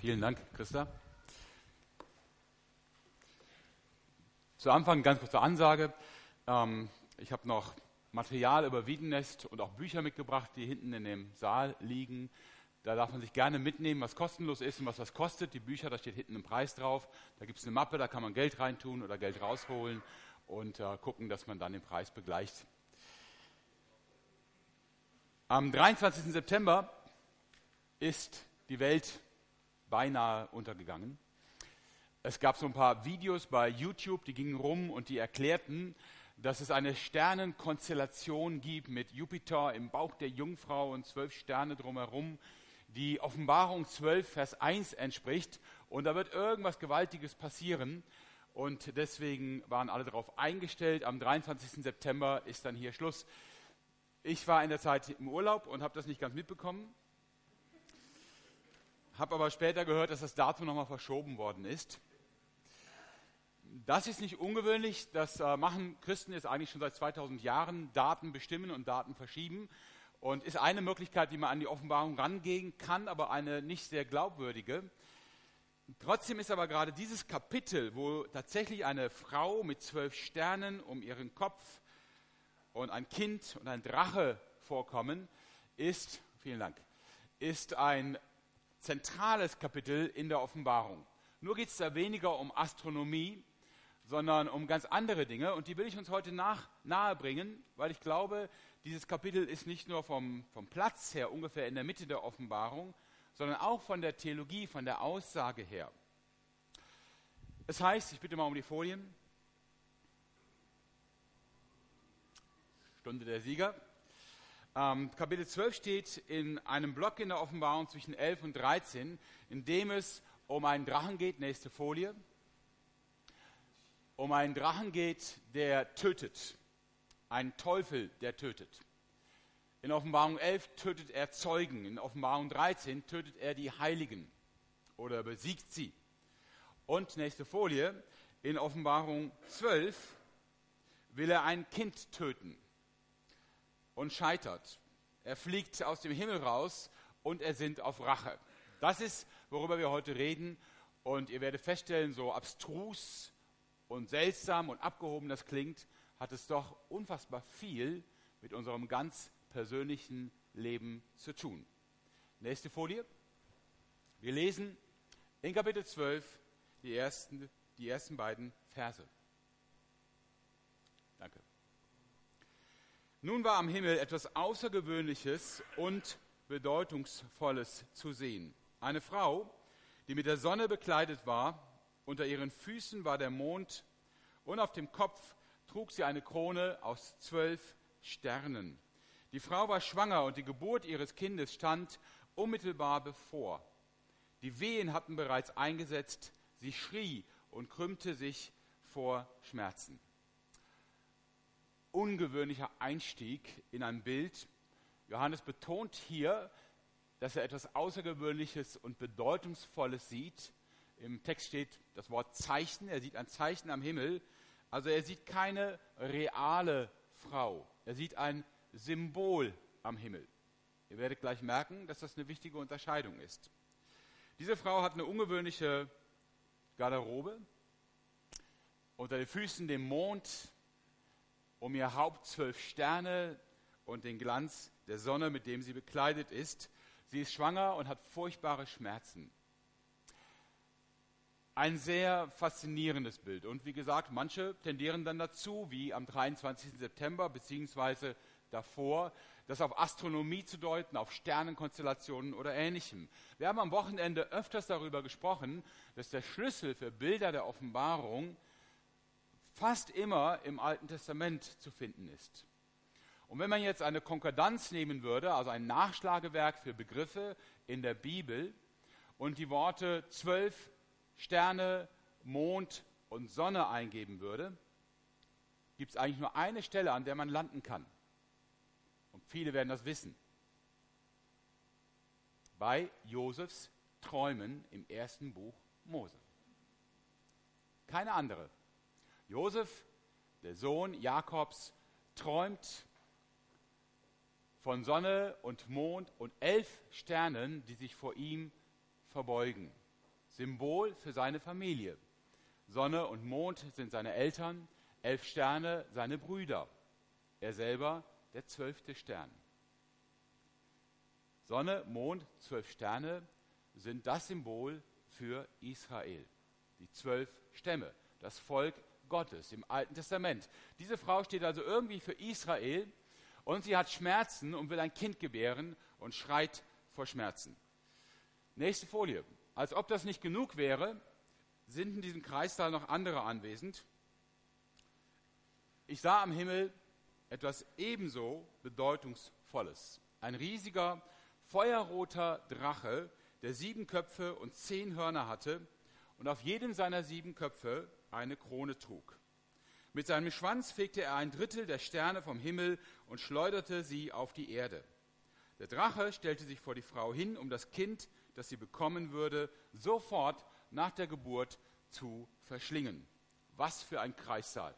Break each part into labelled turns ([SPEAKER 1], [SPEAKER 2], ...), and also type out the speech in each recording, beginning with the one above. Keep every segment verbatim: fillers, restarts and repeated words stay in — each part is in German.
[SPEAKER 1] Vielen Dank, Christa. Zu Anfang ganz kurze Ansage. Ähm, ich habe noch Material über Wiedenest und auch Bücher mitgebracht, die hinten in dem Saal liegen. Da darf man sich gerne mitnehmen, was kostenlos ist und was das kostet. Die Bücher, da steht hinten ein Preis drauf. Da gibt es eine Mappe, da kann man Geld reintun oder Geld rausholen und äh, gucken, dass man dann den Preis begleicht. Am dreiundzwanzigsten September ist die Welt beinahe untergegangen. Es gab so ein paar Videos bei YouTube, die gingen rum und die erklärten, dass es eine Sternenkonstellation gibt mit Jupiter im Bauch der Jungfrau und zwölf Sterne drumherum, die Offenbarung zwölf, Vers eins entspricht. Und da wird irgendwas Gewaltiges passieren. Und deswegen waren alle darauf eingestellt. Am dreiundzwanzigsten September ist dann hier Schluss. Ich war in der Zeit im Urlaub und habe das nicht ganz mitbekommen. Habe aber später gehört, dass das Datum nochmal verschoben worden ist. Das ist nicht ungewöhnlich, das äh, machen Christen jetzt eigentlich schon seit zweitausend Jahren, Daten bestimmen und Daten verschieben. Und ist eine Möglichkeit, wie man an die Offenbarung rangehen kann, aber eine nicht sehr glaubwürdige. Trotzdem ist aber gerade dieses Kapitel, wo tatsächlich eine Frau mit zwölf Sternen um ihren Kopf und ein Kind und ein Drache vorkommen, ist, vielen Dank, ist ein zentrales Kapitel in der Offenbarung. Nur geht es da weniger um Astronomie, sondern um ganz andere Dinge. Und die will ich uns heute nach, nahe bringen, weil ich glaube, dieses Kapitel ist nicht nur vom, vom Platz her ungefähr in der Mitte der Offenbarung, sondern auch von der Theologie, von der Aussage her. Es heißt, ich bitte mal um die Folien, Stunde der Sieger. Ähm, Kapitel zwölf steht in einem Block in der Offenbarung zwischen elf und dreizehn, in dem es um einen Drachen geht, nächste Folie, um einen Drachen geht, der tötet, einen Teufel, der tötet. In Offenbarung elf tötet er Zeugen, in Offenbarung dreizehn tötet er die Heiligen oder besiegt sie. Und nächste Folie, in Offenbarung zwölf will er ein Kind töten. Und scheitert. Er fliegt aus dem Himmel raus und er sinnt auf Rache. Das ist, worüber wir heute reden. Und ihr werdet feststellen, so abstrus und seltsam und abgehoben das klingt, hat es doch unfassbar viel mit unserem ganz persönlichen Leben zu tun. Nächste Folie. Wir lesen in Kapitel zwölf die ersten, die ersten beiden Verse. Danke. Nun war am Himmel etwas Außergewöhnliches und Bedeutungsvolles zu sehen. Eine Frau, die mit der Sonne bekleidet war, unter ihren Füßen war der Mond und auf dem Kopf trug sie eine Krone aus zwölf Sternen. Die Frau war schwanger und die Geburt ihres Kindes stand unmittelbar bevor. Die Wehen hatten bereits eingesetzt, sie schrie und krümmte sich vor Schmerzen. Ungewöhnlicher Einstieg in ein Bild. Johannes betont hier, dass er etwas Außergewöhnliches und Bedeutungsvolles sieht. Im Text steht das Wort Zeichen. Er sieht ein Zeichen am Himmel. Also er sieht keine reale Frau. Er sieht ein Symbol am Himmel. Ihr werdet gleich merken, dass das eine wichtige Unterscheidung ist. Diese Frau hat eine ungewöhnliche Garderobe. Unter den Füßen den Mond, um ihr Haupt zwölf Sterne und den Glanz der Sonne, mit dem sie bekleidet ist. Sie ist schwanger und hat furchtbare Schmerzen. Ein sehr faszinierendes Bild. Und wie gesagt, manche tendieren dann dazu, wie am dreiundzwanzigsten September, beziehungsweise davor, das auf Astronomie zu deuten, auf Sternenkonstellationen oder Ähnlichem. Wir haben am Wochenende öfters darüber gesprochen, dass der Schlüssel für Bilder der Offenbarung fast immer im Alten Testament zu finden ist. Und wenn man jetzt eine Konkordanz nehmen würde, also ein Nachschlagewerk für Begriffe in der Bibel und die Worte zwölf Sterne, Mond und Sonne eingeben würde, gibt es eigentlich nur eine Stelle, an der man landen kann. Und viele werden das wissen. Bei Josefs Träumen im ersten Buch Mose. Keine andere. Josef, der Sohn Jakobs, träumt von Sonne und Mond und elf Sternen, die sich vor ihm verbeugen. Symbol für seine Familie. Sonne und Mond sind seine Eltern, elf Sterne seine Brüder. Er selber der zwölfte Stern. Sonne, Mond, zwölf Sterne sind das Symbol für Israel. Die zwölf Stämme, das Volk Gottes im Alten Testament. Diese Frau steht also irgendwie für Israel und sie hat Schmerzen und will ein Kind gebären und schreit vor Schmerzen. Nächste Folie. Als ob das nicht genug wäre, sind in diesem Kreissaal noch andere anwesend. Ich sah am Himmel etwas ebenso Bedeutungsvolles. Ein riesiger, feuerroter Drache, der sieben Köpfe und zehn Hörner hatte und auf jedem seiner sieben Köpfe eine Krone trug. Mit seinem Schwanz fegte er ein Drittel der Sterne vom Himmel und schleuderte sie auf die Erde. Der Drache stellte sich vor die Frau hin, um das Kind, das sie bekommen würde, sofort nach der Geburt zu verschlingen. Was für ein Kreissaal.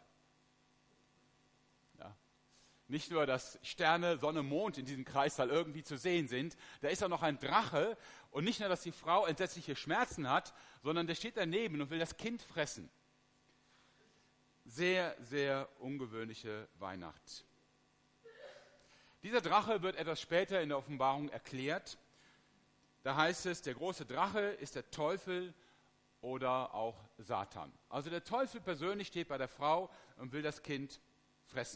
[SPEAKER 1] Ja. Nicht nur, dass Sterne, Sonne, Mond in diesem Kreissaal irgendwie zu sehen sind, da ist auch noch ein Drache und nicht nur, dass die Frau entsetzliche Schmerzen hat, sondern der steht daneben und will das Kind fressen. Sehr, sehr ungewöhnliche Weihnacht. Dieser Drache wird etwas später in der Offenbarung erklärt. Da heißt es, der große Drache ist der Teufel oder auch Satan. Also der Teufel persönlich steht bei der Frau und will das Kind fressen.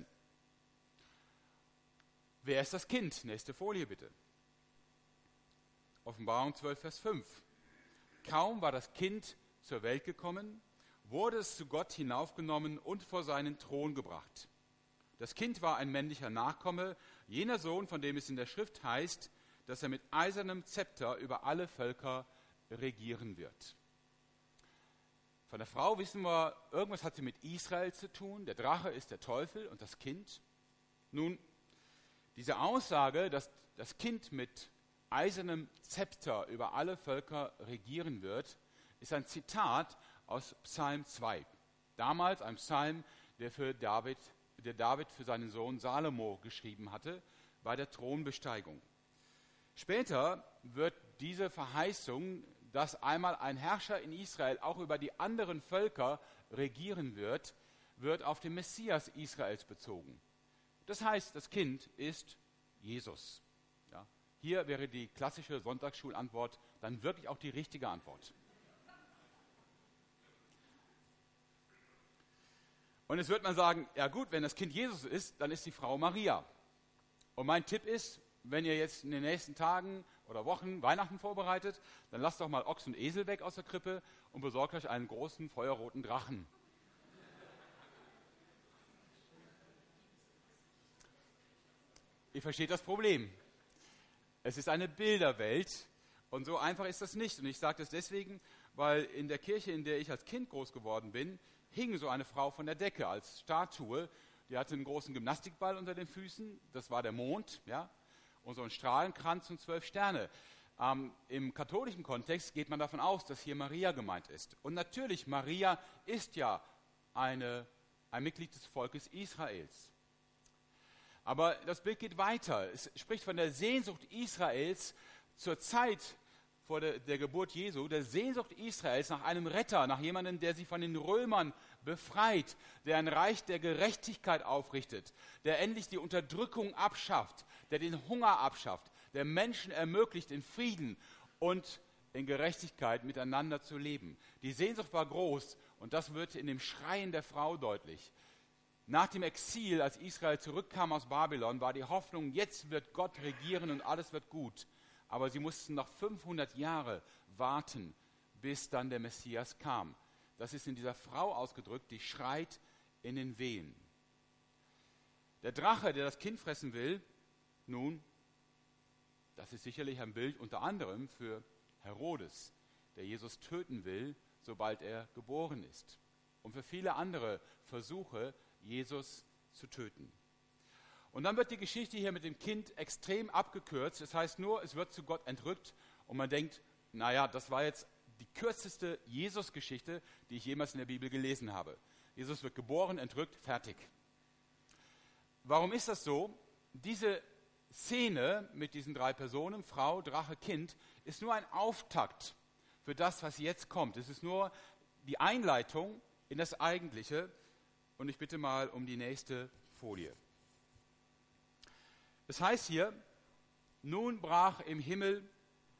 [SPEAKER 1] Wer ist das Kind? Nächste Folie bitte. Offenbarung zwölf, Vers fünf. Kaum war das Kind zur Welt gekommen, wurde es zu Gott hinaufgenommen und vor seinen Thron gebracht. Das Kind war ein männlicher Nachkomme, jener Sohn, von dem es in der Schrift heißt, dass er mit eisernem Zepter über alle Völker regieren wird. Von der Frau wissen wir, irgendwas hat sie mit Israel zu tun. Der Drache ist der Teufel und das Kind. Nun, diese Aussage, dass das Kind mit eisernem Zepter über alle Völker regieren wird, ist ein Zitat aus Psalm zwei. Damals ein Psalm, der, für David, der David für seinen Sohn Salomo geschrieben hatte, bei der Thronbesteigung. Später wird diese Verheißung, dass einmal ein Herrscher in Israel auch über die anderen Völker regieren wird, wird auf den Messias Israels bezogen. Das heißt, das Kind ist Jesus. Ja, hier wäre die klassische Sonntagsschulantwort dann wirklich auch die richtige Antwort. Und jetzt wird man sagen, ja gut, wenn das Kind Jesus ist, dann ist die Frau Maria. Und mein Tipp ist, wenn ihr jetzt in den nächsten Tagen oder Wochen Weihnachten vorbereitet, dann lasst doch mal Ochs und Esel weg aus der Krippe und besorgt euch einen großen feuerroten Drachen. Ihr versteht das Problem. Es ist eine Bilderwelt und so einfach ist das nicht. Und ich sage das deswegen, weil in der Kirche, in der ich als Kind groß geworden bin, hing so eine Frau von der Decke als Statue. Die hatte einen großen Gymnastikball unter den Füßen, das war der Mond, ja, und so einen Strahlenkranz und zwölf Sterne. Ähm, Im katholischen Kontext geht man davon aus, dass hier Maria gemeint ist. Und natürlich, Maria ist ja eine, ein Mitglied des Volkes Israels. Aber das Bild geht weiter. Es spricht von der Sehnsucht Israels zur Zeit vor der, der Geburt Jesu, der Sehnsucht Israels nach einem Retter, nach jemandem, der sie von den Römern befreit, der ein Reich der Gerechtigkeit aufrichtet, der endlich die Unterdrückung abschafft, der den Hunger abschafft, der Menschen ermöglicht, in Frieden und in Gerechtigkeit miteinander zu leben. Die Sehnsucht war groß und das wird in dem Schreien der Frau deutlich. Nach dem Exil, als Israel zurückkam aus Babylon, war die Hoffnung, jetzt wird Gott regieren und alles wird gut. Aber sie mussten noch fünfhundert Jahre warten, bis dann der Messias kam. Das ist in dieser Frau ausgedrückt, die schreit in den Wehen. Der Drache, der das Kind fressen will, nun, das ist sicherlich ein Bild unter anderem für Herodes, der Jesus töten will, sobald er geboren ist. Und für viele andere Versuche, Jesus zu töten. Und dann wird die Geschichte hier mit dem Kind extrem abgekürzt. Das heißt nur, es wird zu Gott entrückt und man denkt, naja, das war jetzt die kürzeste Jesus-Geschichte, die ich jemals in der Bibel gelesen habe. Jesus wird geboren, entrückt, fertig. Warum ist das so? Diese Szene mit diesen drei Personen, Frau, Drache, Kind, ist nur ein Auftakt für das, was jetzt kommt. Es ist nur die Einleitung in das Eigentliche. Und ich bitte mal um die nächste Folie. Es heißt hier, nun brach im Himmel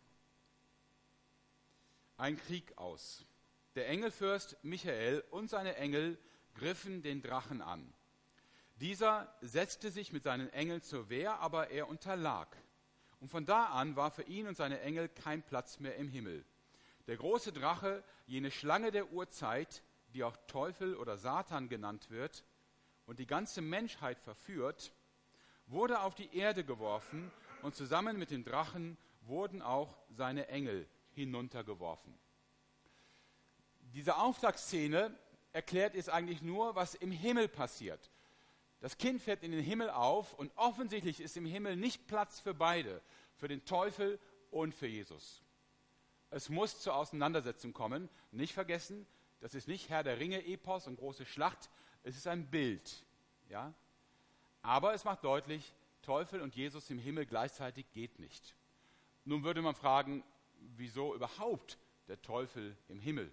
[SPEAKER 1] ein Krieg aus. Der Engelfürst Michael und seine Engel griffen den Drachen an. Dieser setzte sich mit seinen Engeln zur Wehr, aber er unterlag. Und von da an war für ihn und seine Engel kein Platz mehr im Himmel. Der große Drache, jene Schlange der Urzeit, die auch Teufel oder Satan genannt wird und die ganze Menschheit verführt, wurde auf die Erde geworfen und zusammen mit dem Drachen wurden auch seine Engel hinuntergeworfen. Diese Auftragsszene erklärt jetzt eigentlich nur, was im Himmel passiert. Das Kind fährt in den Himmel auf und offensichtlich ist im Himmel nicht Platz für beide, für den Teufel und für Jesus. Es muss zur Auseinandersetzung kommen. Nicht vergessen, das ist nicht Herr der Ringe-Epos und große Schlacht, es ist ein Bild. Ja? Aber es macht deutlich, Teufel und Jesus im Himmel gleichzeitig geht nicht. Nun würde man fragen, wieso überhaupt der Teufel im Himmel?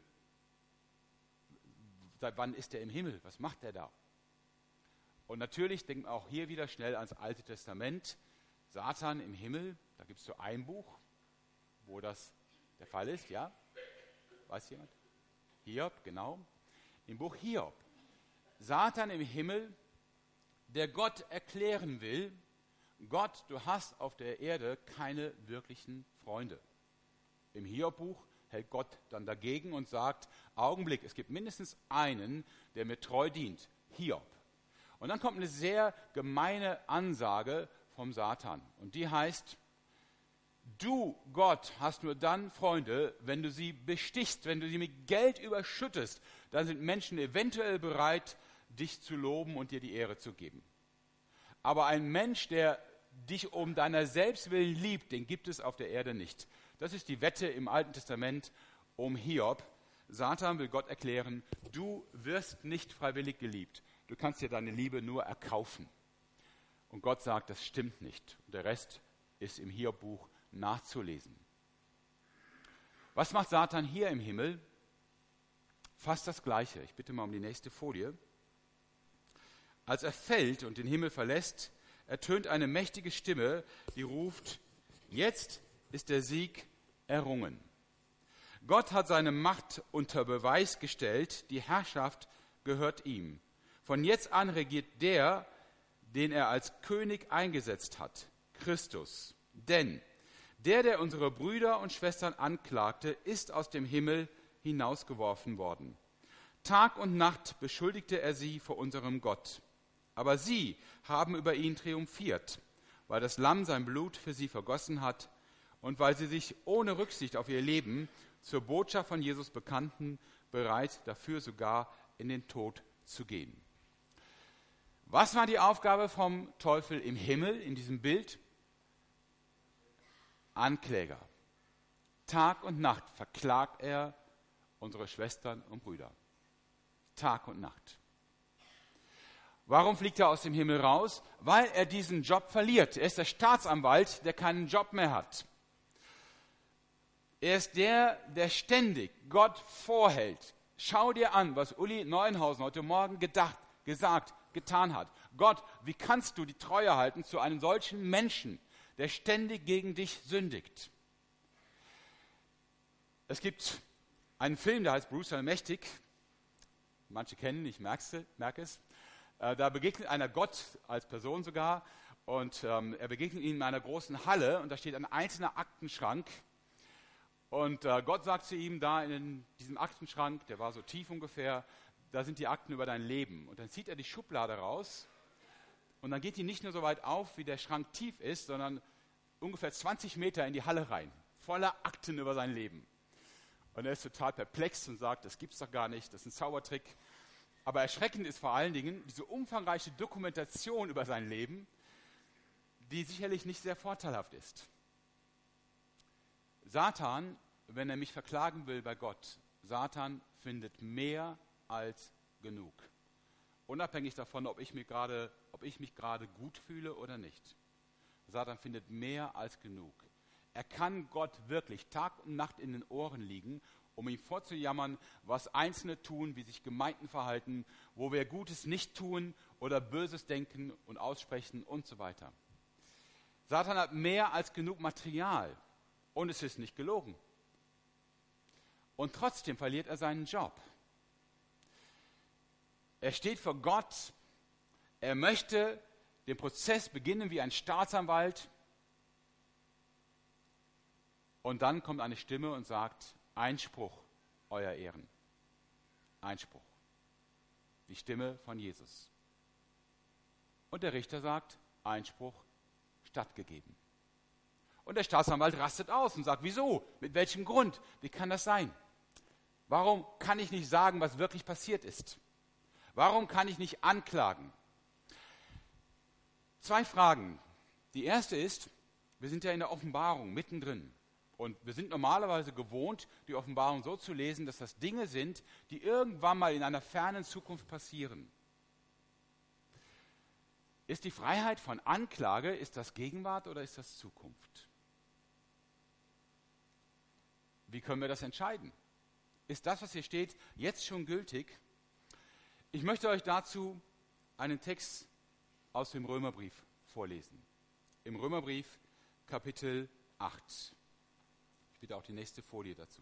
[SPEAKER 1] Seit wann ist er im Himmel? Was macht er da? Und natürlich denkt man auch hier wieder schnell ans Alte Testament. Satan im Himmel, da gibt es so ein Buch, wo das der Fall ist, ja? Weiß jemand? Hiob, genau. Im Buch Hiob. Satan im Himmel, der Gott erklären will, Gott, du hast auf der Erde keine wirklichen Freunde. Im Hiob-Buch hält Gott dann dagegen und sagt, Augenblick, es gibt mindestens einen, der mir treu dient, Hiob. Und dann kommt eine sehr gemeine Ansage vom Satan. Und die heißt, du, Gott, hast nur dann Freunde, wenn du sie bestichst, wenn du sie mit Geld überschüttest. Dann sind Menschen eventuell bereit, dich zu loben und dir die Ehre zu geben. Aber ein Mensch, der dich um deiner selbst willen liebt, den gibt es auf der Erde nicht. Das ist die Wette im Alten Testament um Hiob. Satan will Gott erklären, du wirst nicht freiwillig geliebt. Du kannst dir deine Liebe nur erkaufen. Und Gott sagt, das stimmt nicht. Und der Rest ist im Hiob-Buch nachzulesen. Was macht Satan hier im Himmel? Fast das Gleiche. Ich bitte mal um die nächste Folie. Als er fällt und den Himmel verlässt, ertönt eine mächtige Stimme, die ruft, jetzt ist der Sieg errungen. Gott hat seine Macht unter Beweis gestellt, die Herrschaft gehört ihm. Von jetzt an regiert der, den er als König eingesetzt hat, Christus. Denn der, der unsere Brüder und Schwestern anklagte, ist aus dem Himmel hinausgeworfen worden. Tag und Nacht beschuldigte er sie vor unserem Gott. Aber sie haben über ihn triumphiert, weil das Lamm sein Blut für sie vergossen hat und weil sie sich ohne Rücksicht auf ihr Leben zur Botschaft von Jesus bekannten, bereit dafür sogar in den Tod zu gehen. Was war die Aufgabe vom Teufel im Himmel in diesem Bild? Ankläger. Tag und Nacht verklagt er unsere Schwestern und Brüder. Tag und Nacht. Warum fliegt er aus dem Himmel raus? Weil er diesen Job verliert. Er ist der Staatsanwalt, der keinen Job mehr hat. Er ist der, der ständig Gott vorhält. Schau dir an, was Uli Neuenhausen heute Morgen gedacht, gesagt, getan hat. Gott, wie kannst du die Treue halten zu einem solchen Menschen, der ständig gegen dich sündigt? Es gibt einen Film, der heißt Bruce Allmächtig. Manche kennen, ich merke es. Da begegnet einer Gott als Person sogar und ähm, er begegnet ihm in einer großen Halle und da steht ein einzelner Aktenschrank und äh, Gott sagt zu ihm da in diesem Aktenschrank, der war so tief ungefähr, da sind die Akten über dein Leben und dann zieht er die Schublade raus und dann geht die nicht nur so weit auf, wie der Schrank tief ist, sondern ungefähr zwanzig Meter in die Halle rein, voller Akten über sein Leben. Und er ist total perplex und sagt, das gibt's doch gar nicht, das ist ein Zaubertrick. Aber erschreckend ist vor allen Dingen diese umfangreiche Dokumentation über sein Leben, die sicherlich nicht sehr vorteilhaft ist. Satan, wenn er mich verklagen will bei Gott, Satan findet mehr als genug. Unabhängig davon, ob ich mich gerade, ob ich mich gerade gut fühle oder nicht. Satan findet mehr als genug. Er kann Gott wirklich Tag und Nacht in den Ohren liegen, um ihm vorzujammern, was Einzelne tun, wie sich Gemeinden verhalten, wo wir Gutes nicht tun oder Böses denken und aussprechen und so weiter. Satan hat mehr als genug Material und es ist nicht gelogen. Und trotzdem verliert er seinen Job. Er steht vor Gott, er möchte den Prozess beginnen wie ein Staatsanwalt und dann kommt eine Stimme und sagt, Einspruch, euer Ehren. Einspruch. Die Stimme von Jesus. Und der Richter sagt, Einspruch stattgegeben. Und der Staatsanwalt rastet aus und sagt, wieso? Mit welchem Grund? Wie kann das sein? Warum kann ich nicht sagen, was wirklich passiert ist? Warum kann ich nicht anklagen? Zwei Fragen. Die erste ist, wir sind ja in der Offenbarung mittendrin. Und wir sind normalerweise gewohnt, die Offenbarung so zu lesen, dass das Dinge sind, die irgendwann mal in einer fernen Zukunft passieren. Ist die Freiheit von Anklage, ist das Gegenwart oder ist das Zukunft? Wie können wir das entscheiden? Ist das, was hier steht, jetzt schon gültig? Ich möchte euch dazu einen Text aus dem Römerbrief vorlesen. Im Römerbrief Kapitel acht. Ich bitte auch die nächste Folie dazu.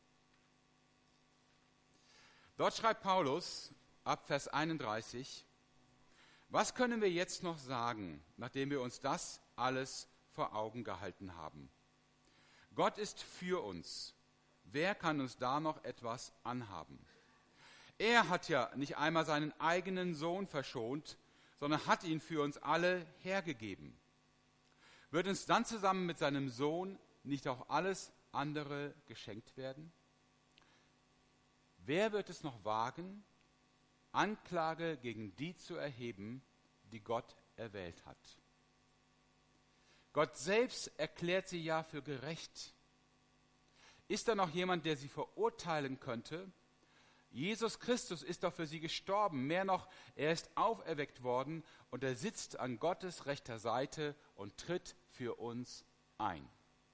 [SPEAKER 1] Dort schreibt Paulus ab Vers einunddreißig, was können wir jetzt noch sagen, nachdem wir uns das alles vor Augen gehalten haben? Gott ist für uns. Wer kann uns da noch etwas anhaben? Er hat ja nicht einmal seinen eigenen Sohn verschont, sondern hat ihn für uns alle hergegeben. Wird uns dann zusammen mit seinem Sohn nicht auch alles andere geschenkt werden? Wer wird es noch wagen, Anklage gegen die zu erheben, die Gott erwählt hat? Gott selbst erklärt sie ja für gerecht. Ist da noch jemand, der sie verurteilen könnte? Jesus Christus ist doch für sie gestorben. Mehr noch, er ist auferweckt worden und er sitzt an Gottes rechter Seite und tritt für uns ein.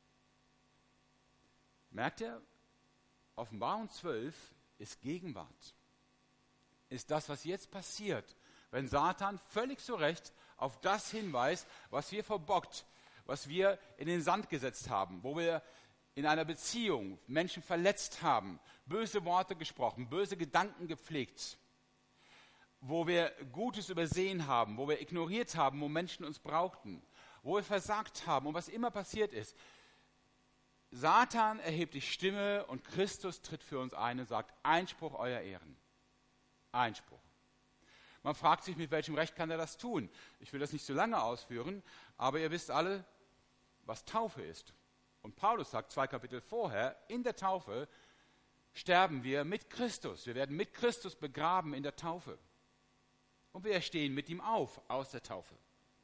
[SPEAKER 1] Merkt ihr? Offenbarung zwölf ist Gegenwart. Ist das, was jetzt passiert, wenn Satan völlig zu Recht auf das hinweist, was wir verbockt, was wir in den Sand gesetzt haben, wo wir in einer Beziehung Menschen verletzt haben, böse Worte gesprochen, böse Gedanken gepflegt, wo wir Gutes übersehen haben, wo wir ignoriert haben, wo Menschen uns brauchten, wo wir versagt haben und was immer passiert ist. Satan erhebt die Stimme und Christus tritt für uns ein und sagt, Einspruch, euer Ehren. Einspruch. Man fragt sich, mit welchem Recht kann er das tun? Ich will das nicht so lange ausführen, aber ihr wisst alle, was Taufe ist. Und Paulus sagt zwei Kapitel vorher, in der Taufe sterben wir mit Christus. Wir werden mit Christus begraben in der Taufe. Und wir stehen mit ihm auf aus der Taufe.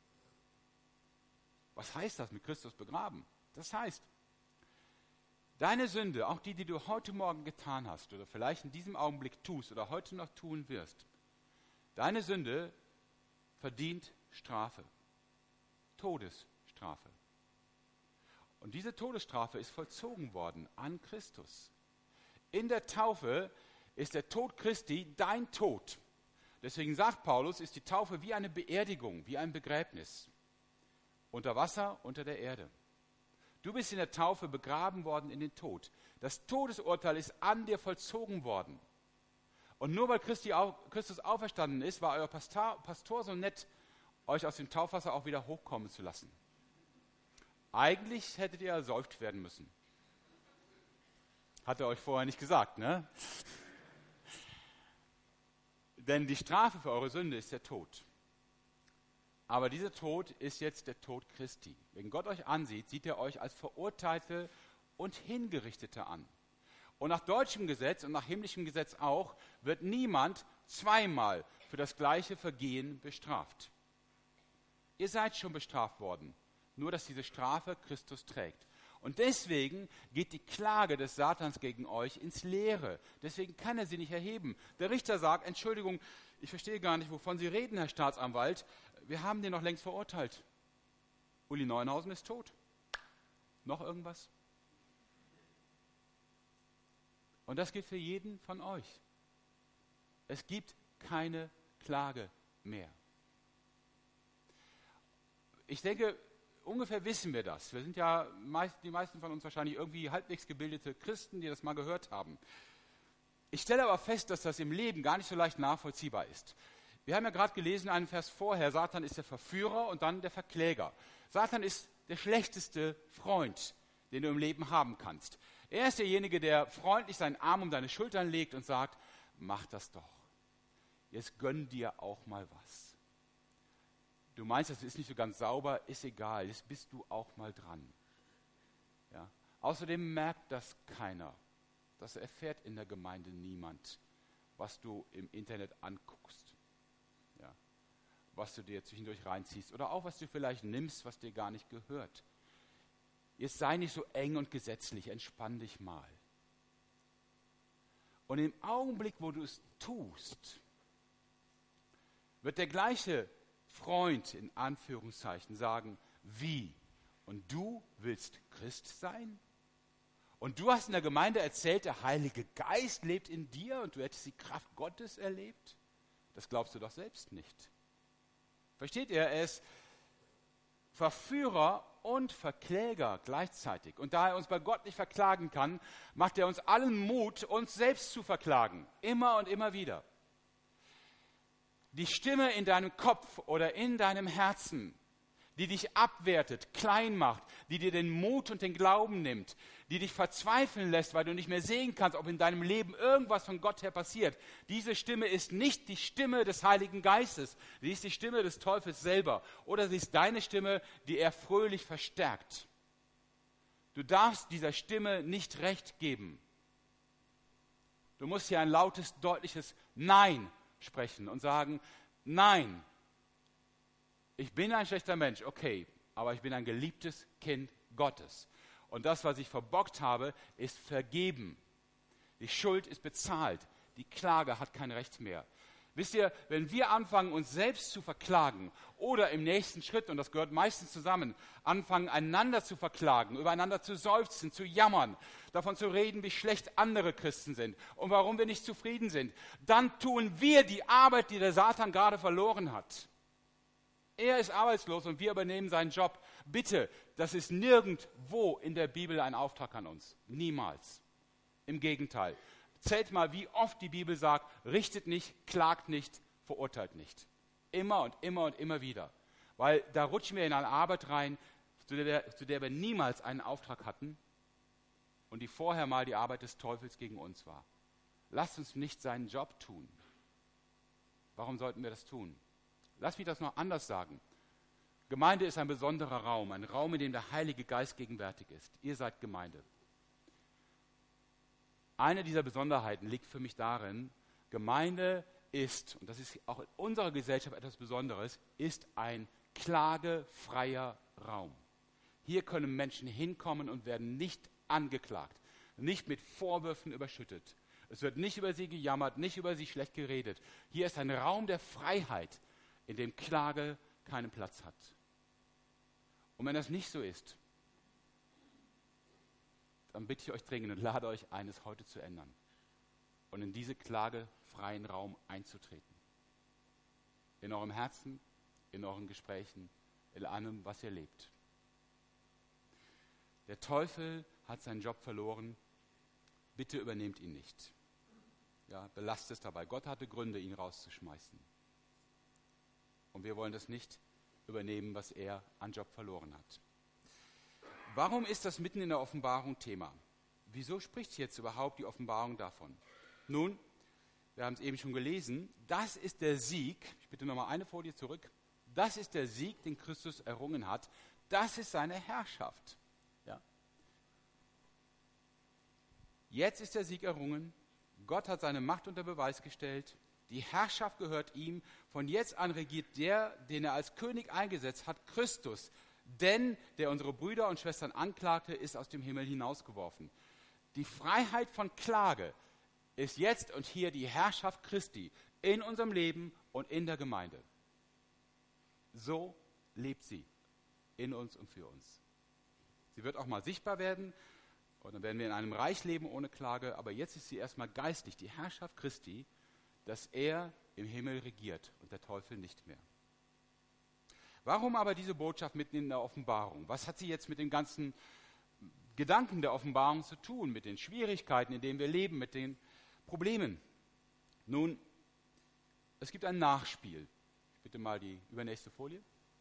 [SPEAKER 1] Was heißt das, mit Christus begraben? Das heißt, deine Sünde, auch die, die du heute Morgen getan hast oder vielleicht in diesem Augenblick tust oder heute noch tun wirst, deine Sünde verdient Strafe, Todesstrafe. Und diese Todesstrafe ist vollzogen worden an Christus. In der Taufe ist der Tod Christi dein Tod. Deswegen sagt Paulus, ist die Taufe wie eine Beerdigung, wie ein Begräbnis. Unter Wasser, unter der Erde. Du bist in der Taufe begraben worden in den Tod. Das Todesurteil ist an dir vollzogen worden. Und nur weil Christi au- Christus auferstanden ist, war euer Pastor, Pastor so nett, euch aus dem Taufwasser auch wieder hochkommen zu lassen. Eigentlich hättet ihr ersäuft werden müssen. Hat er euch vorher nicht gesagt, ne? Denn die Strafe für eure Sünde ist der Tod. Aber dieser Tod ist jetzt der Tod Christi. Wenn Gott euch ansieht, sieht er euch als Verurteilte und Hingerichtete an. Und nach deutschem Gesetz und nach himmlischem Gesetz auch, wird niemand zweimal für das gleiche Vergehen bestraft. Ihr seid schon bestraft worden, nur dass diese Strafe Christus trägt. Und deswegen geht die Klage des Satans gegen euch ins Leere. Deswegen kann er sie nicht erheben. Der Richter sagt, Entschuldigung, ich verstehe gar nicht, wovon Sie reden, Herr Staatsanwalt. Wir haben den noch längst verurteilt. Uli Neuenhausen ist tot. Noch irgendwas? Und das gilt für jeden von euch. Es gibt keine Klage mehr. Ich denke, ungefähr wissen wir das. Wir sind ja meist, die meisten von uns wahrscheinlich irgendwie halbwegs gebildete Christen, die das mal gehört haben. Ich stelle aber fest, dass das im Leben gar nicht so leicht nachvollziehbar ist. Wir haben ja gerade gelesen, einen Vers vorher, Satan ist der Verführer und dann der Verkläger. Satan ist der schlechteste Freund, den du im Leben haben kannst. Er ist derjenige, der freundlich seinen Arm um deine Schultern legt und sagt, mach das doch. Jetzt gönn dir auch mal was. Du meinst, das ist nicht so ganz sauber, ist egal, jetzt bist du auch mal dran. Ja? Außerdem merkt das keiner. Das erfährt in der Gemeinde niemand, was du im Internet anguckst. Ja? Was du dir zwischendurch reinziehst oder auch was du vielleicht nimmst, was dir gar nicht gehört. Jetzt sei nicht so eng und gesetzlich, entspann dich mal. Und im Augenblick, wo du es tust, wird der gleiche Freund in Anführungszeichen sagen, wie? Und du willst Christ sein? Und du hast in der Gemeinde erzählt, der Heilige Geist lebt in dir und du hättest die Kraft Gottes erlebt? Das glaubst du doch selbst nicht. Versteht ihr? Er ist Verführer und Verkläger gleichzeitig. Und da er uns bei Gott nicht verklagen kann, macht er uns allen Mut, uns selbst zu verklagen. Immer und immer wieder. Die Stimme in deinem Kopf oder in deinem Herzen, die dich abwertet, klein macht, die dir den Mut und den Glauben nimmt, die dich verzweifeln lässt, weil du nicht mehr sehen kannst, ob in deinem Leben irgendwas von Gott her passiert. Diese Stimme ist nicht die Stimme des Heiligen Geistes, sie ist die Stimme des Teufels selber oder sie ist deine Stimme, die er fröhlich verstärkt. Du darfst dieser Stimme nicht recht geben. Du musst hier ein lautes, deutliches Nein sprechen und sagen, nein, ich bin ein schlechter Mensch, okay, aber ich bin ein geliebtes Kind Gottes. Und das, was ich verbockt habe, ist vergeben. Die Schuld ist bezahlt. Die Klage hat kein Recht mehr. Wisst ihr, wenn wir anfangen, uns selbst zu verklagen oder im nächsten Schritt, und das gehört meistens zusammen, anfangen, einander zu verklagen, übereinander zu seufzen, zu jammern, davon zu reden, wie schlecht andere Christen sind und warum wir nicht zufrieden sind, dann tun wir die Arbeit, die der Satan gerade verloren hat. Er ist arbeitslos und wir übernehmen seinen Job. Bitte, das ist nirgendwo in der Bibel ein Auftrag an uns. Niemals. Im Gegenteil. Zählt mal, wie oft die Bibel sagt, richtet nicht, klagt nicht, verurteilt nicht. Immer und immer und immer wieder. Weil da rutschen wir in eine Arbeit rein, zu der, zu der wir niemals einen Auftrag hatten und die vorher mal die Arbeit des Teufels gegen uns war. Lasst uns nicht seinen Job tun. Warum sollten wir das tun? Lass mich das noch anders sagen. Gemeinde ist ein besonderer Raum, ein Raum, in dem der Heilige Geist gegenwärtig ist. Ihr seid Gemeinde. Eine dieser Besonderheiten liegt für mich darin, Gemeinde ist, und das ist auch in unserer Gesellschaft etwas Besonderes, ist ein klagefreier Raum. Hier können Menschen hinkommen und werden nicht angeklagt, nicht mit Vorwürfen überschüttet. Es wird nicht über sie gejammert, nicht über sie schlecht geredet. Hier ist ein Raum der Freiheit, in dem Klage keinen Platz hat. Und wenn das nicht so ist, dann bitte ich euch dringend und lade euch ein, es heute zu ändern und in diese klagefreien Raum einzutreten. In eurem Herzen, in euren Gesprächen, in allem, was ihr lebt. Der Teufel hat seinen Job verloren. Bitte übernehmt ihn nicht. Ja, belasst es dabei. Gott hatte Gründe, ihn rauszuschmeißen. Und wir wollen das nicht übernehmen, was er an Job verloren hat. Warum ist das mitten in der Offenbarung Thema? Wieso spricht jetzt überhaupt die Offenbarung davon? Nun, wir haben es eben schon gelesen, das ist der Sieg, ich bitte nochmal eine Folie zurück, das ist der Sieg, den Christus errungen hat, das ist seine Herrschaft. Ja. Jetzt ist der Sieg errungen, Gott hat seine Macht unter Beweis gestellt, die Herrschaft gehört ihm. Von jetzt an regiert der, den er als König eingesetzt hat, Christus. Denn der unsere Brüder und Schwestern anklagte, ist aus dem Himmel hinausgeworfen. Die Freiheit von Klage ist jetzt und hier die Herrschaft Christi in unserem Leben und in der Gemeinde. So lebt sie in uns und für uns. Sie wird auch mal sichtbar werden und dann werden wir in einem Reich leben ohne Klage, aber jetzt ist sie erstmal geistlich, die Herrschaft Christi, dass er im Himmel regiert und der Teufel nicht mehr. Warum aber diese Botschaft mitten in der Offenbarung? Was hat sie jetzt mit den ganzen Gedanken der Offenbarung zu tun, mit den Schwierigkeiten, in denen wir leben, mit den Problemen? Nun, es gibt ein Nachspiel. Bitte mal die übernächste Folie.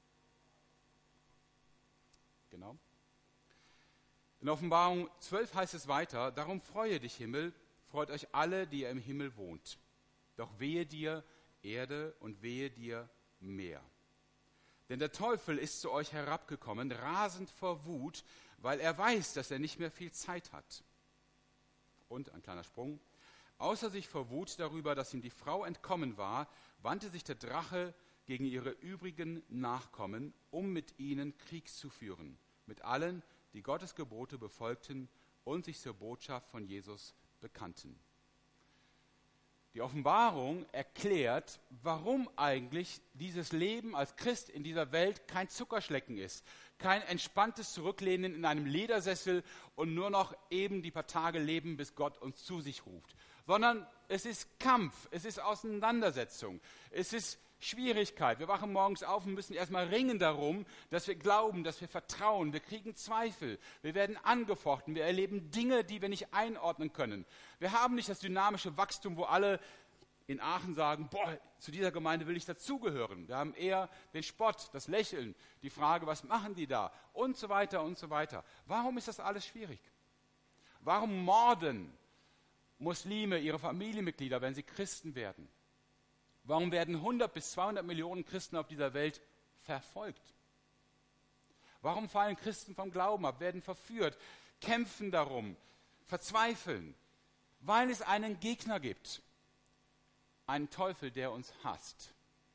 [SPEAKER 1] Genau. In Offenbarung zwölf heißt es weiter, darum freue dich, Himmel, freut euch alle, die ihr im Himmel wohnt. Doch wehe dir, Erde, und wehe dir, Meer. Denn der Teufel ist zu euch herabgekommen, rasend vor Wut, weil er weiß, dass er nicht mehr viel Zeit hat. Und, ein kleiner Sprung, außer sich vor Wut darüber, dass ihm die Frau entkommen war, wandte sich der Drache gegen ihre übrigen Nachkommen, um mit ihnen Krieg zu führen, mit allen, die Gottes Gebote befolgten und sich zur Botschaft von Jesus bekannten. Die Offenbarung erklärt, warum eigentlich dieses Leben als Christ in dieser Welt kein Zuckerschlecken ist, kein entspanntes Zurücklehnen in einem Ledersessel und nur noch eben die paar Tage leben, bis Gott uns zu sich ruft, sondern es ist Kampf, es ist Auseinandersetzung, es ist Schwierigkeit. Wir wachen morgens auf und müssen erstmal ringen darum, dass wir glauben, dass wir vertrauen. Wir kriegen Zweifel, wir werden angefochten, wir erleben Dinge, die wir nicht einordnen können. Wir haben nicht das dynamische Wachstum, wo alle in Aachen sagen, boah, zu dieser Gemeinde will ich dazugehören. Wir haben eher den Spott, das Lächeln, die Frage, was machen die da und so weiter und so weiter. Warum ist das alles schwierig? Warum morden Muslime ihre Familienmitglieder, wenn sie Christen werden? Warum werden hundert bis zweihundert Millionen Christen auf dieser Welt verfolgt? Warum fallen Christen vom Glauben ab, werden verführt, kämpfen darum, verzweifeln? Weil es einen Gegner gibt, einen Teufel, der uns hasst,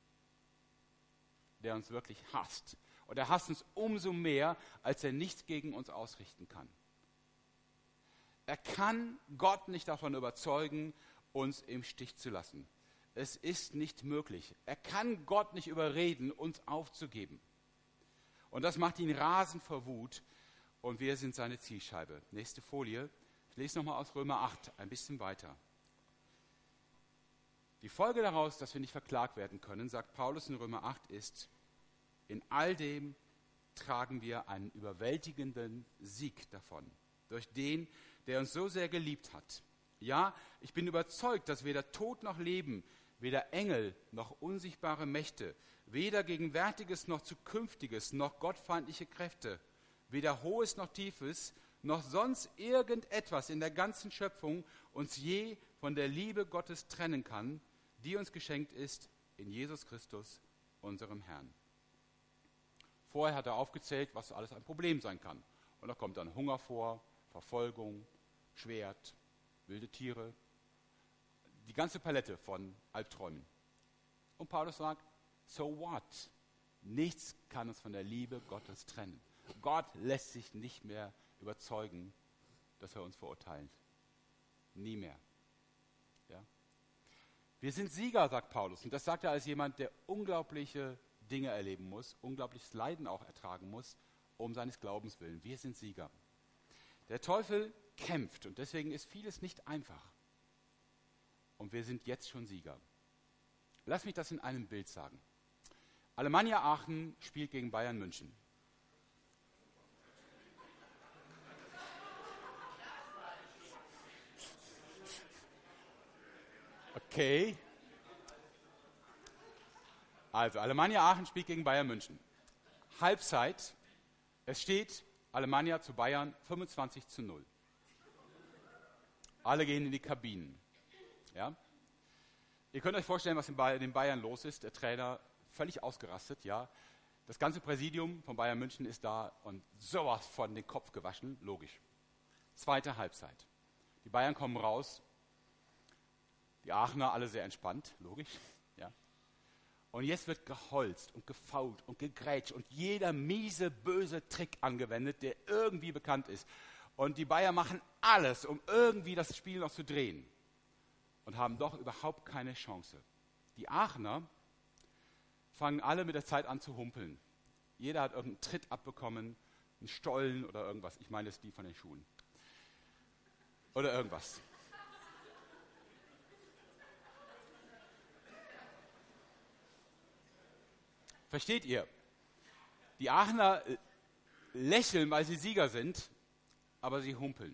[SPEAKER 1] der uns wirklich hasst. Und er hasst uns umso mehr, als er nichts gegen uns ausrichten kann. Er kann Gott nicht davon überzeugen, uns im Stich zu lassen. Es ist nicht möglich. Er kann Gott nicht überreden, uns aufzugeben. Und das macht ihn rasend vor Wut und wir sind seine Zielscheibe. Nächste Folie. Ich lese nochmal aus Römer acht, ein bisschen weiter. Die Folge daraus, dass wir nicht verklagt werden können, sagt Paulus in Römer acht, ist, in all dem tragen wir einen überwältigenden Sieg davon, durch den, der uns so sehr geliebt hat. Ja, ich bin überzeugt, dass weder Tod noch Leben, weder Engel noch unsichtbare Mächte, weder Gegenwärtiges noch Zukünftiges, noch gottfeindliche Kräfte, weder Hohes noch Tiefes, noch sonst irgendetwas in der ganzen Schöpfung uns je von der Liebe Gottes trennen kann, die uns geschenkt ist in Jesus Christus, unserem Herrn. Vorher hat er aufgezählt, was alles ein Problem sein kann. Und da kommt dann Hunger vor, Verfolgung, Schwert, wilde Tiere, die ganze Palette von Albträumen. Und Paulus sagt, so what? Nichts kann uns von der Liebe Gottes trennen. Gott lässt sich nicht mehr überzeugen, dass er uns verurteilt. Nie mehr. Ja? Wir sind Sieger, sagt Paulus. Und das sagt er als jemand, der unglaubliche Dinge erleben muss, unglaubliches Leiden auch ertragen muss, um seines Glaubens willen. Wir sind Sieger. Der Teufel kämpft und deswegen ist vieles nicht einfach. Und wir sind jetzt schon Sieger. Lass mich das in einem Bild sagen. Alemannia Aachen spielt gegen Bayern München. Okay. Also, Alemannia Aachen spielt gegen Bayern München. Halbzeit. Es steht Alemannia zu Bayern fünfundzwanzig zu null. Alle gehen in die Kabinen. Ja? Ihr könnt euch vorstellen, was in den Bayern los ist. Der Trainer völlig ausgerastet. Ja? Das ganze Präsidium von Bayern München ist da und sowas von den Kopf gewaschen. Logisch. Zweite Halbzeit. Die Bayern kommen raus. Die Aachener alle sehr entspannt. Logisch. Ja? Und jetzt wird geholzt und gefault und gegrätscht und jeder miese, böse Trick angewendet, der irgendwie bekannt ist. Und die Bayern machen alles, um irgendwie das Spiel noch zu drehen. Und haben doch überhaupt keine Chance. Die Aachener fangen alle mit der Zeit an zu humpeln. Jeder hat irgendeinen Tritt abbekommen Ein Stollen oder irgendwas. Ich meine, das ist die von den Schuhen. Oder irgendwas. Versteht ihr? Die Aachener lächeln, weil sie Sieger sind, aber sie humpeln.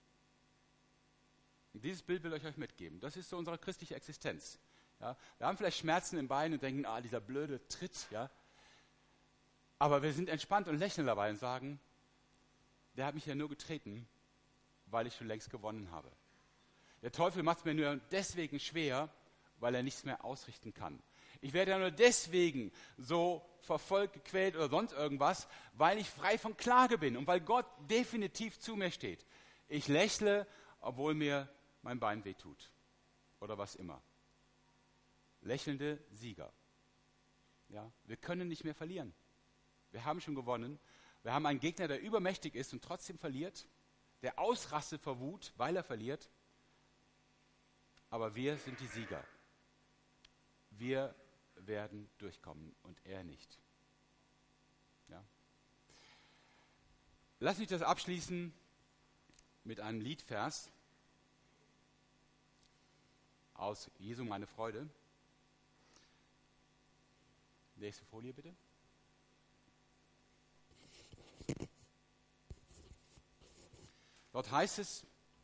[SPEAKER 1] Und dieses Bild will ich euch mitgeben. Das ist so unsere christliche Existenz. Ja, wir haben vielleicht Schmerzen im Bein und denken, ah, dieser blöde Tritt. Ja. Aber wir sind entspannt und lächeln dabei und sagen, der hat mich ja nur getreten, weil ich schon längst gewonnen habe. Der Teufel macht es mir nur deswegen schwer, weil er nichts mehr ausrichten kann. Ich werde ja nur deswegen so verfolgt, gequält oder sonst irgendwas, weil ich frei von Klage bin und weil Gott definitiv zu mir steht. Ich lächle, obwohl mir mein Bein wehtut oder was immer. Lächelnde Sieger. Ja, wir können nicht mehr verlieren. Wir haben schon gewonnen. Wir haben einen Gegner, der übermächtig ist und trotzdem verliert, der ausrastet vor Wut, weil er verliert. Aber wir sind die Sieger. Wir werden durchkommen und er nicht. Ja. Lass mich das abschließen mit einem Liedvers aus Jesu meine Freude. Nächste Folie bitte. Dort heißt es,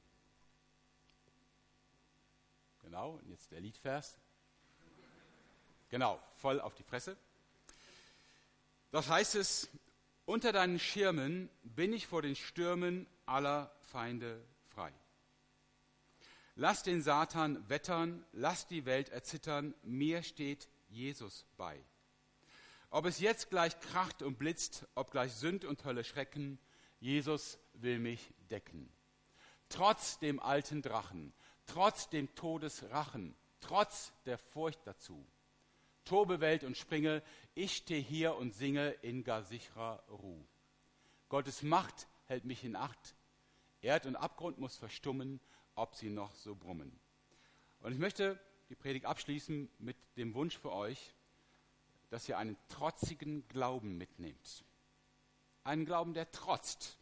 [SPEAKER 1] genau, und jetzt der Liedvers. Genau, voll auf die Fresse. Dort heißt es, unter deinen Schirmen bin ich vor den Stürmen aller Feinde frei. Lass den Satan wettern, lass die Welt erzittern, mir steht Jesus bei. Ob es jetzt gleich kracht und blitzt, ob gleich Sünd und Hölle schrecken, Jesus will mich decken. Trotz dem alten Drachen, trotz dem Todesrachen, trotz der Furcht dazu. Tobe Welt und springe, ich stehe hier und singe in gar sicherer Ruh. Gottes Macht hält mich in Acht, Erd und Abgrund muss verstummen, ob sie noch so brummen. Und ich möchte die Predigt abschließen mit dem Wunsch für euch, dass ihr einen trotzigen Glauben mitnehmt. Einen Glauben, der trotzt.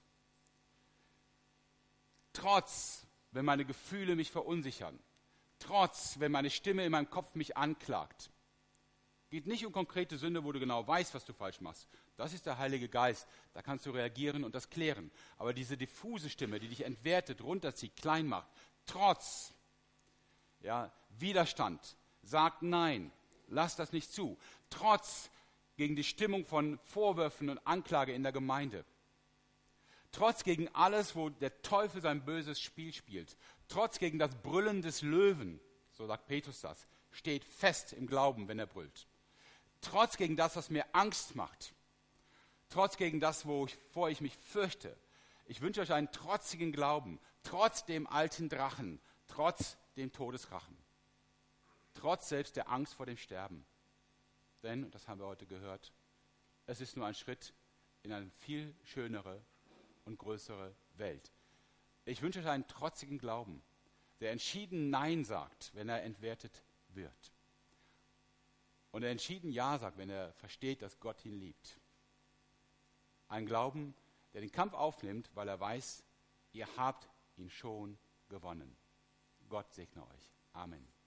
[SPEAKER 1] Trotz, wenn meine Gefühle mich verunsichern. Trotz, wenn meine Stimme in meinem Kopf mich anklagt. Geht nicht um konkrete Sünde, wo du genau weißt, was du falsch machst. Das ist der Heilige Geist. Da kannst du reagieren und das klären. Aber diese diffuse Stimme, die dich entwertet, runterzieht, klein macht, trotz, ja, Widerstand, sagt nein, lass das nicht zu. Trotz gegen die Stimmung von Vorwürfen und Anklage in der Gemeinde. Trotz gegen alles, wo der Teufel sein böses Spiel spielt. Trotz gegen das Brüllen des Löwen, so sagt Petrus das, steht fest im Glauben, wenn er brüllt. Trotz gegen das, was mir Angst macht. Trotz gegen das, wovor ich mich fürchte. Ich wünsche euch einen trotzigen Glauben. Trotz dem alten Drachen. Trotz dem Todesrachen. Trotz selbst der Angst vor dem Sterben. Denn, das haben wir heute gehört, es ist nur ein Schritt in eine viel schönere und größere Welt. Ich wünsche euch einen trotzigen Glauben, der entschieden Nein sagt, wenn er entwertet wird. Und er entschieden Ja sagt, wenn er versteht, dass Gott ihn liebt. Ein Glauben, der den Kampf aufnimmt, weil er weiß, ihr habt ihn schon gewonnen. Gott segne euch. Amen.